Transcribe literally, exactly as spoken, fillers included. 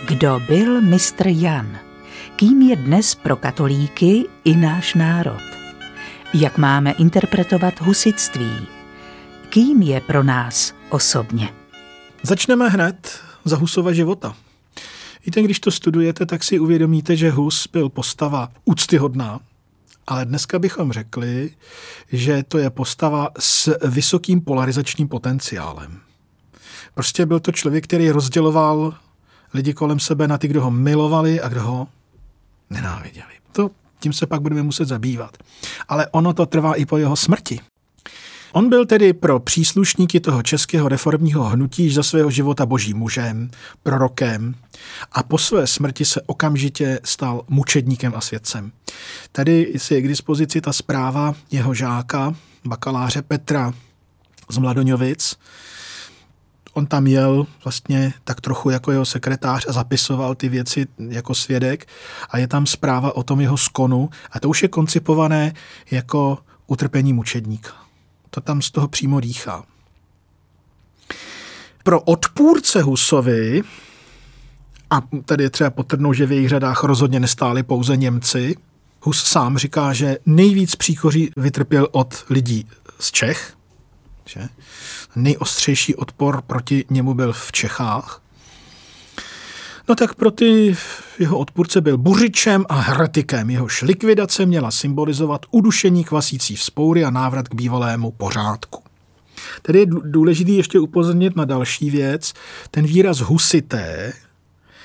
Kdo byl mistr Jan? Kým je dnes pro katolíky i náš národ? Jak máme interpretovat husitství? Kým je pro nás osobně? Začneme hned za Husova života. Víte, když to studujete, tak si uvědomíte, že Hus byl postava úctyhodná, ale dneska bychom řekli, že to je postava s vysokým polarizačním potenciálem. Prostě byl to člověk, který rozděloval lidi kolem sebe na ty, kdo ho milovali a kdo ho nenáviděli. To, tím se pak budeme muset zabývat. Ale ono to trvá i po jeho smrti. On byl tedy pro příslušníky toho českého reformního hnutí již za svého života božím mužem, prorokem a po své smrti se okamžitě stal mučedníkem a svědcem. Tady je k dispozici ta zpráva jeho žáka, bakaláře Petra z Mladoňovic. On tam jel vlastně tak trochu jako jeho sekretář a zapisoval ty věci jako svědek a je tam zpráva o tom jeho skonu a to už je koncipované jako utrpení mučedníka. To tam z toho přímo dýchá. Pro odpůrce Husovi, a tady je třeba podtrhnout, že v jejich řadách rozhodně nestáli pouze Němci, Hus sám říká, že nejvíc příkoří vytrpěl od lidí z Čech, že? Nejostřejší odpor proti němu byl v Čechách. No tak pro ty jeho odpůrce byl buřičem a heretikem. Jehož likvidace měla symbolizovat udušení kvasící vzpoury a návrat k bývalému pořádku. Tedy je důležité ještě upozornit na další věc. Ten výraz husité